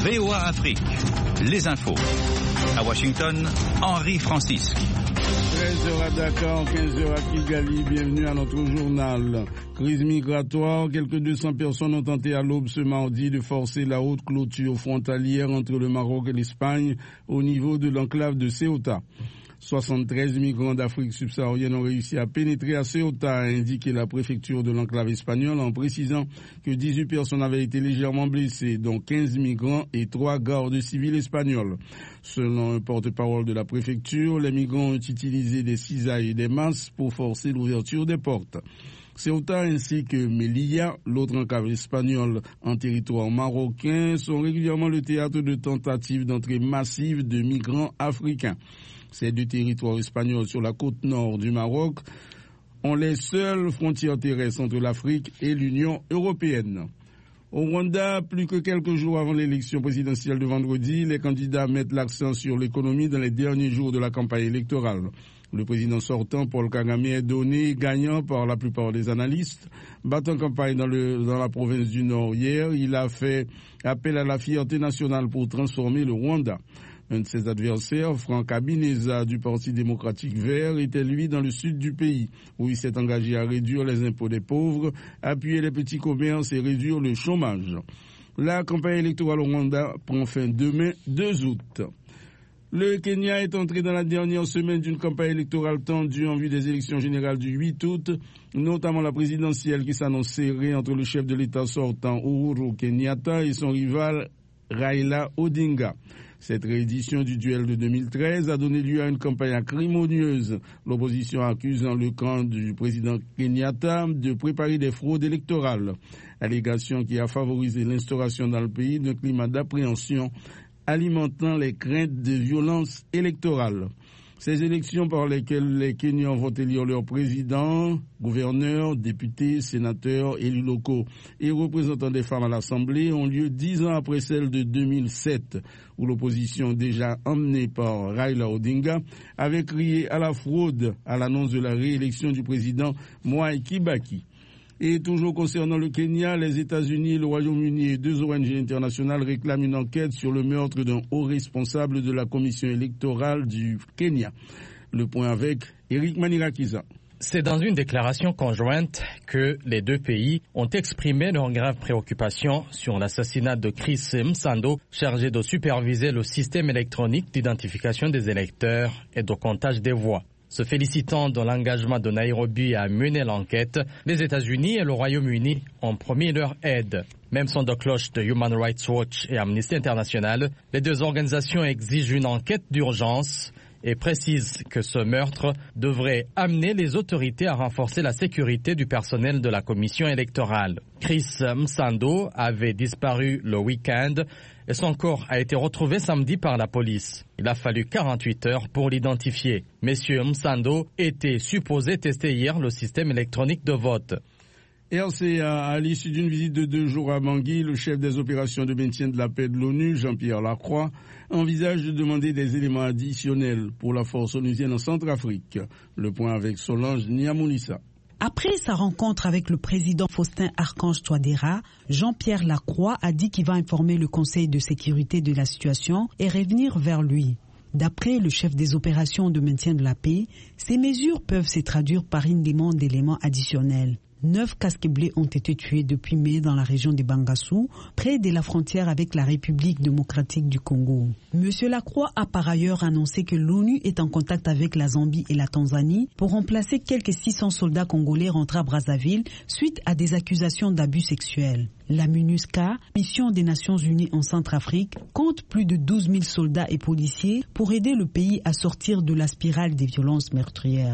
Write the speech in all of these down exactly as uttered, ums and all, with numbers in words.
V O A Afrique, les infos. À Washington, Henri Francisque. treize heures à Dakar, quinze heures à Kigali, bienvenue à notre journal. Crise migratoire, quelques deux cents personnes ont tenté à l'aube ce mardi de forcer la haute clôture frontalière entre le Maroc et l'Espagne au niveau de l'enclave de Ceuta. soixante-treize migrants d'Afrique subsaharienne ont réussi à pénétrer à Ceuta, a indiqué la préfecture de l'enclave espagnole en précisant que dix-huit personnes avaient été légèrement blessées, dont quinze migrants et trois gardes civils espagnols. Selon un porte-parole de la préfecture, les migrants ont utilisé des cisailles et des masses pour forcer l'ouverture des portes. Ceuta ainsi que Melilla, l'autre enclave espagnole en territoire marocain, sont régulièrement le théâtre de tentatives d'entrée massive de migrants africains. Ces deux territoires espagnols sur la côte nord du Maroc ont les seules frontières terrestres entre l'Afrique et l'Union européenne. Au Rwanda, plus que quelques jours avant l'élection présidentielle de vendredi, les candidats mettent l'accent sur l'économie dans les derniers jours de la campagne électorale. Le président sortant, Paul Kagame, est donné gagnant par la plupart des analystes. Battant campagne dans, le, dans la province du Nord hier, il a fait appel à la fierté nationale pour transformer le Rwanda. Un de ses adversaires, Franck Habineza du Parti démocratique vert, était lui dans le sud du pays, où il s'est engagé à réduire les impôts des pauvres, appuyer les petits commerces et réduire le chômage. La campagne électorale au Rwanda prend fin demain, deux août. Le Kenya est entré dans la dernière semaine d'une campagne électorale tendue en vue des élections générales du huit août, notamment la présidentielle qui s'annonce serrée entre le chef de l'État sortant Uhuru Kenyatta et son rival Raila Odinga. Cette réédition du duel de deux mille treize a donné lieu à une campagne acrimonieuse, l'opposition accusant le camp du président Kenyatta de préparer des fraudes électorales, allégation qui a favorisé l'instauration dans le pays d'un climat d'appréhension alimentant les craintes de violence électorale. Ces élections par lesquelles les Kenyans vont élire leurs présidents, gouverneurs, députés, sénateurs, élus locaux et représentants des femmes à l'Assemblée ont lieu dix ans après celles de deux mille sept, où l'opposition déjà emmenée par Raila Odinga avait crié à la fraude à l'annonce de la réélection du président Mwai Kibaki. Et toujours concernant le Kenya, les États-Unis, le Royaume-Uni et deux O N G internationales réclament une enquête sur le meurtre d'un haut responsable de la commission électorale du Kenya. Le point avec Eric Manirakiza. C'est dans une déclaration conjointe que les deux pays ont exprimé leur grave préoccupation sur l'assassinat de Chris Msando, chargé de superviser le système électronique d'identification des électeurs et de comptage des voix. Se félicitant de l'engagement de Nairobi à mener l'enquête, les États-Unis et le Royaume-Uni ont promis leur aide. Même son de cloche de Human Rights Watch et Amnesty International, les deux organisations exigent une enquête d'urgence et précisent que ce meurtre devrait amener les autorités à renforcer la sécurité du personnel de la commission électorale. Chris Msando avait disparu le week-end et son corps a été retrouvé samedi par la police. Il a fallu quarante-huit heures pour l'identifier. Monsieur Msando était supposé tester hier le système électronique de vote. R C A, à l'issue d'une visite de deux jours à Bangui, le chef des opérations de maintien de la paix de l'ONU, Jean-Pierre Lacroix, envisage de demander des éléments additionnels pour la force onusienne en Centrafrique. Le point avec Solange Niamoulissa. Après sa rencontre avec le président Faustin Archange Touadéra, Jean-Pierre Lacroix a dit qu'il va informer le Conseil de sécurité de la situation et revenir vers lui. D'après le chef des opérations de maintien de la paix, ces mesures peuvent se traduire par une demande d'éléments additionnels. Neuf casques bleus ont été tués depuis mai dans la région de Bangassou, près de la frontière avec la République démocratique du Congo. Monsieur Lacroix a par ailleurs annoncé que l'ONU est en contact avec la Zambie et la Tanzanie pour remplacer quelques six cents soldats congolais rentrés à Brazzaville suite à des accusations d'abus sexuels. La MINUSCA, mission des Nations Unies en Centrafrique, compte plus de douze mille soldats et policiers pour aider le pays à sortir de la spirale des violences meurtrières.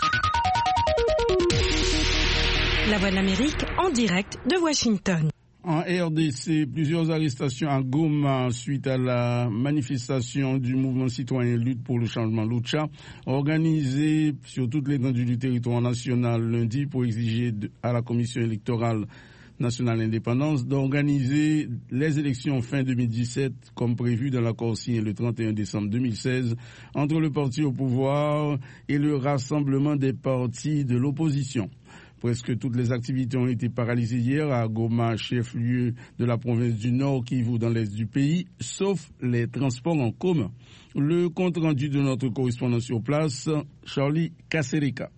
La Voix de l'Amérique en direct de Washington. En R D C, plusieurs arrestations à Goma suite à la manifestation du mouvement citoyen Lutte pour le changement Lucha, organisée sur toute l'étendue du territoire national lundi pour exiger à la commission électorale nationale indépendance d'organiser les élections fin deux mille dix-sept comme prévu dans l'accord signé le trente et un décembre deux mille seize entre le parti au pouvoir et le rassemblement des partis de l'opposition. Presque toutes les activités ont été paralysées hier à Goma, chef-lieu de la province du Nord Kivu dans l'est du pays, sauf les transports en commun. Le compte rendu de notre correspondant sur place, Charlie Kaserika.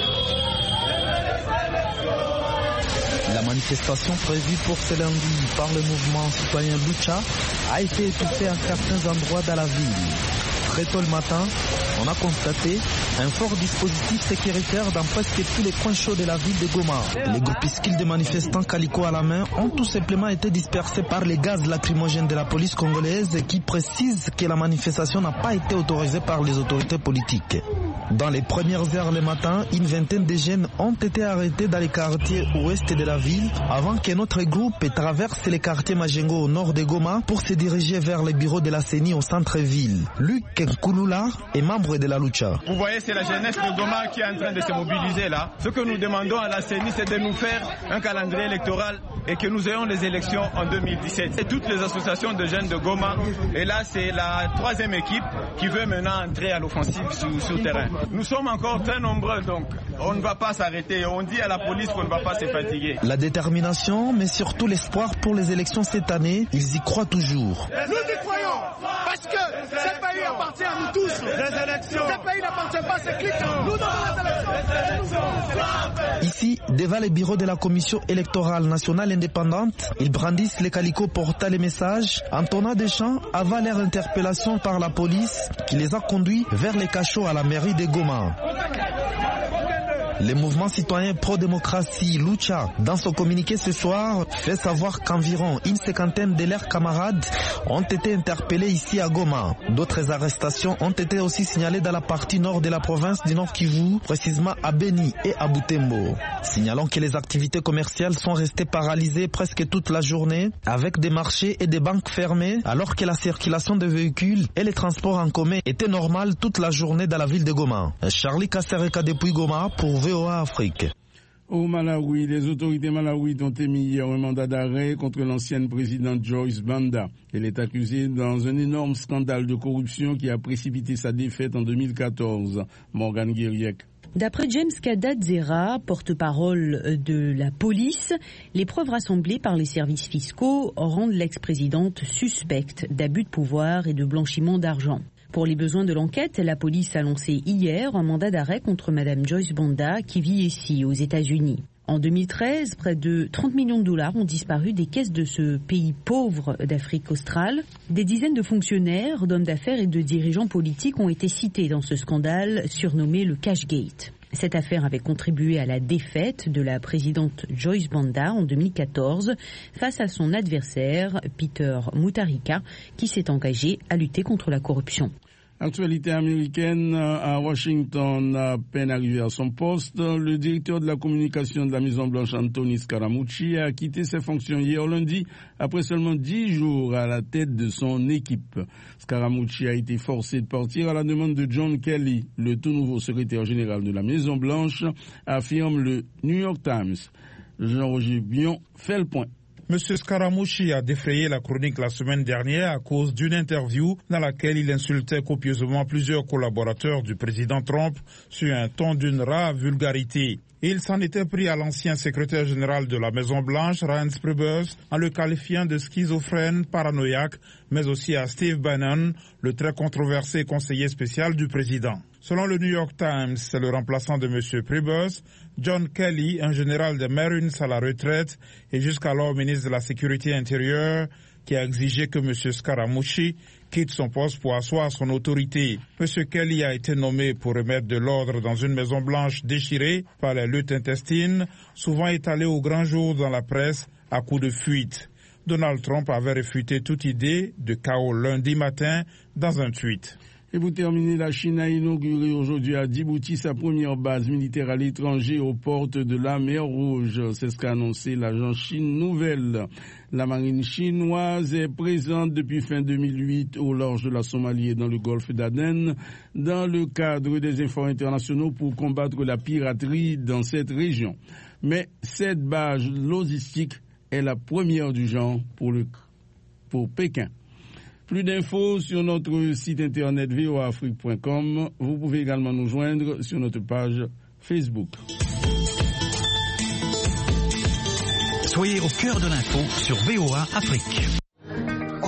La manifestation prévue pour ce lundi par le mouvement citoyen Lucha a été étouffée à certains endroits de la ville. Très tôt le matin, on a constaté un fort dispositif sécuritaire dans presque tous les coins chauds de la ville de Goma. Les groupuscules de manifestants calico à la main ont tout simplement été dispersés par les gaz lacrymogènes de la police congolaise qui précise que la manifestation n'a pas été autorisée par les autorités politiques. Dans les premières heures le matin, une vingtaine de jeunes ont été arrêtés dans les quartiers ouest de la ville avant que notre groupe traverse les quartiers Majengo au nord de Goma pour se diriger vers les bureaux de la C E N I au centre-ville. Luc Nkouloula est membre de la Lucha. Vous voyez, c'est la jeunesse de Goma qui est en train de se mobiliser là. Ce que nous demandons à la C E N I, c'est de nous faire un calendrier électoral et que nous ayons les élections en deux mille dix-sept. C'est toutes les associations de jeunes de Goma. Et là, c'est la troisième équipe qui veut maintenant entrer à l'offensive sur, sur le terrain. Nous sommes encore très nombreux, donc on ne va pas s'arrêter. On dit à la police qu'on ne va pas se fatiguer. La détermination, mais surtout l'espoir pour les élections cette année, ils y croient toujours. Nous y croyons, parce que ce pays appartient à nous tous. Les élections. Ce pays n'appartient pas à ces clics. Nous donnons les élections. Ici, devant les bureaux de la Commission électorale nationale indépendante, ils brandissent les calicots portant les messages, entonnant des chants avant leur interpellation par la police qui les a conduits vers les cachots à la mairie de Goma. Le mouvement citoyen pro-démocratie Lucha, dans son communiqué ce soir, fait savoir qu'environ une cinquantaine de leurs camarades ont été interpellés ici à Goma. D'autres arrestations ont été aussi signalées dans la partie nord de la province du Nord Kivu, précisément à Beni et à Butembo. Signalons que les activités commerciales sont restées paralysées presque toute la journée, avec des marchés et des banques fermées, alors que la circulation des véhicules et les transports en commun étaient normales toute la journée dans la ville de Goma. Charlie Kasereka depuis Goma pour V O A Afrique. Au Malawi, les autorités malawites ont émis hier un mandat d'arrêt contre l'ancienne présidente Joyce Banda. Elle est accusée dans un énorme scandale de corruption qui a précipité sa défaite en deux mille quatorze. Morgan Guiriec. D'après James Kadadzera, porte-parole de la police, les preuves rassemblées par les services fiscaux rendent l'ex-présidente suspecte d'abus de pouvoir et de blanchiment d'argent. Pour les besoins de l'enquête, la police a lancé hier un mandat d'arrêt contre Madame Joyce Banda qui vit ici, aux États-Unis. En deux mille treize, près de trente millions de dollars ont disparu des caisses de ce pays pauvre d'Afrique australe. Des dizaines de fonctionnaires, d'hommes d'affaires et de dirigeants politiques ont été cités dans ce scandale surnommé le Cashgate. Cette affaire avait contribué à la défaite de la présidente Joyce Banda en deux mille quatorze face à son adversaire Peter Mutharika qui s'est engagé à lutter contre la corruption. Actualité américaine, à Washington, à peine arrivé à son poste, le directeur de la communication de la Maison-Blanche, Anthony Scaramucci, a quitté ses fonctions hier lundi, après seulement dix jours à la tête de son équipe. Scaramucci a été forcé de partir à la demande de John Kelly, le tout nouveau secrétaire général de la Maison-Blanche, affirme le New York Times. Jean-Roger Bion fait le point. Monsieur Scaramucci a défrayé la chronique la semaine dernière à cause d'une interview dans laquelle il insultait copieusement plusieurs collaborateurs du président Trump sur un ton d'une rare vulgarité. Il s'en était pris à l'ancien secrétaire général de la Maison-Blanche, Reince Priebus, en le qualifiant de schizophrène, paranoïaque, mais aussi à Steve Bannon, le très controversé conseiller spécial du président. Selon le New York Times, c'est le remplaçant de M. Priebus, John Kelly, un général des Marines à la retraite et jusqu'alors ministre de la Sécurité intérieure, qui a exigé que M. Scaramucci quitte son poste pour asseoir son autorité. M. Kelly a été nommé pour remettre de l'ordre dans une Maison-Blanche déchirée par les luttes intestines, souvent étalées au grand jour dans la presse à coups de fuite. Donald Trump avait réfuté toute idée de chaos lundi matin dans un tweet. Et pour terminer, la Chine a inauguré aujourd'hui à Djibouti sa première base militaire à l'étranger aux portes de la mer Rouge. C'est ce qu'a annoncé l'agence Chine Nouvelle. La marine chinoise est présente depuis fin deux mille huit au large de la Somalie et dans le golfe d'Aden dans le cadre des efforts internationaux pour combattre la piraterie dans cette région. Mais cette base logistique est la première du genre pour, le, pour Pékin. Plus d'infos sur notre site internet v o a afrique point com. Vous pouvez également nous joindre sur notre page Facebook. Soyez au cœur de l'info sur V O A Afrique.